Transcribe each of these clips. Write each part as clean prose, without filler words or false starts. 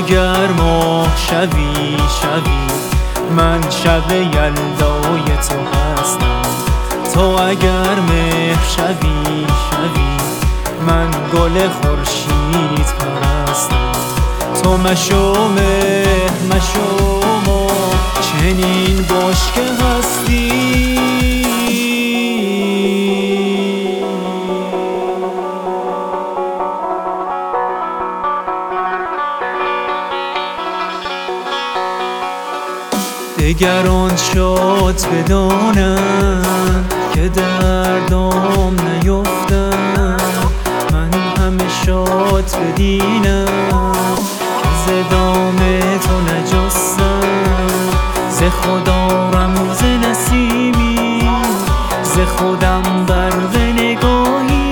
اگر ماه شوی من شب یلدای تو هستم. تو اگر مهر شوی من گل خورشید پرستم. تو مشو مهر مشو ما چنین باش که هستی. دگران شاد بدانم که دردام نیفتم، من همه شاد بدینم که ز دام تو نجستم. ز خدا رمز نسیمی، ز خودم برق نگاهی.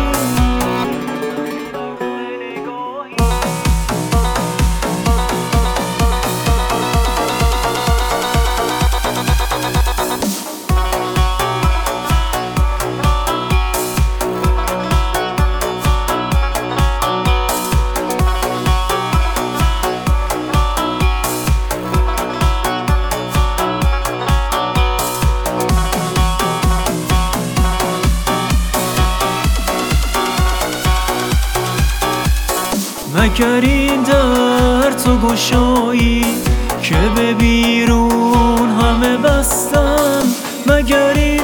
مگر این در تو گشایی که به بیرون همه بستم. مگر